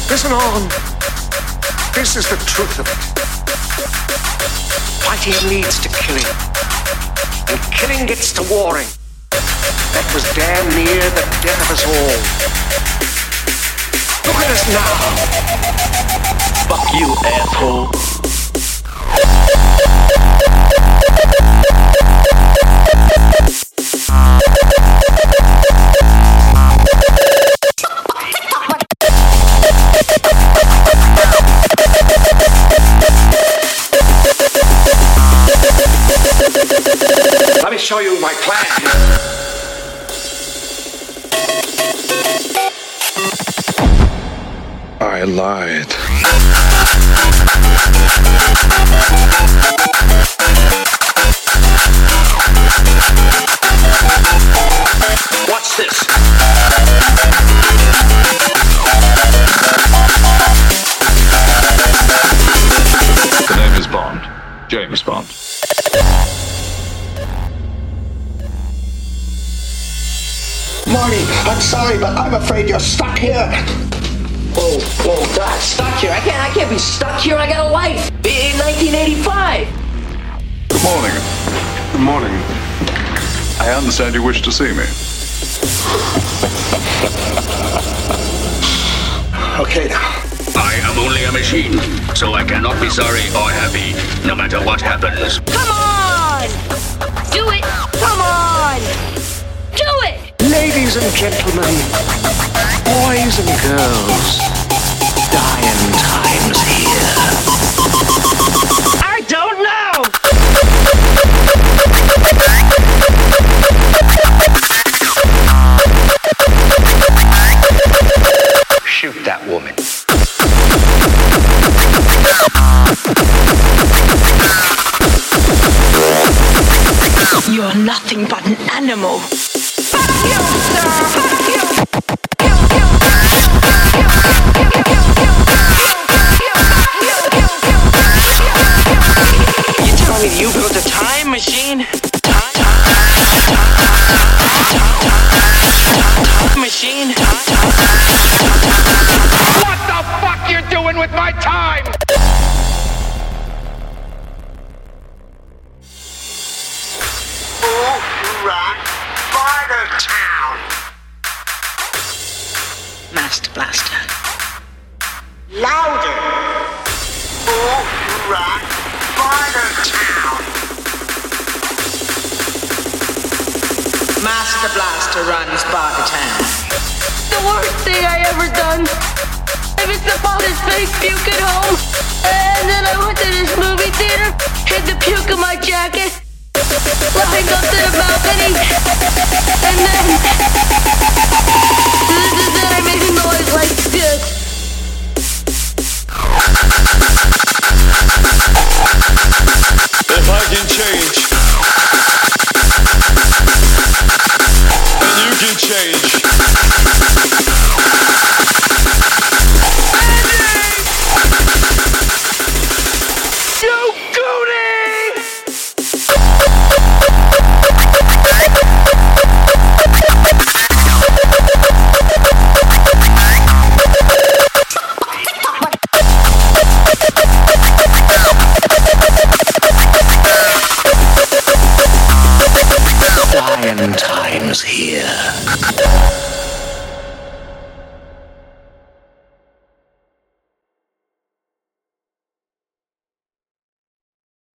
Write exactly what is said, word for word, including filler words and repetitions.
Listen on. This is the truth of it. Fighting leads to killing. And killing gets to warring. That was damn near the death of us all. Look at us now. Fuck you, asshole. Let me show you my plan. I lied. What's this? The name is Bond. James Bond. Marty, I'm sorry, but I'm afraid you're stuck here. Whoa, whoa, God, stuck here? I can't, I can't be stuck here. I got a life. In nineteen eighty-five. Good morning. Good morning. I understand you wish to see me. Okay, now. I am only a machine, so I cannot be sorry or happy, no matter what happens. Come on! Do it! Come on! Do it! Ladies and gentlemen, boys and girls, dying times here. I don't know! Shoot that woman. You're nothing but an animal. Fuck you, sir! Fuck you! You telling me you built a time machine? Time, time, time, time machine? What the fuck you doing with my time? Master Blaster. Louder! Who ran Bartertown? Master Blaster runs Bartertown. The worst thing I ever done. I missed the father's fake puke at home. And then I went to this movie theater, hid the puke in my jacket, flying up to the balcony, and then, then I made a noise like this. If I can change, then you can change. Dying times here.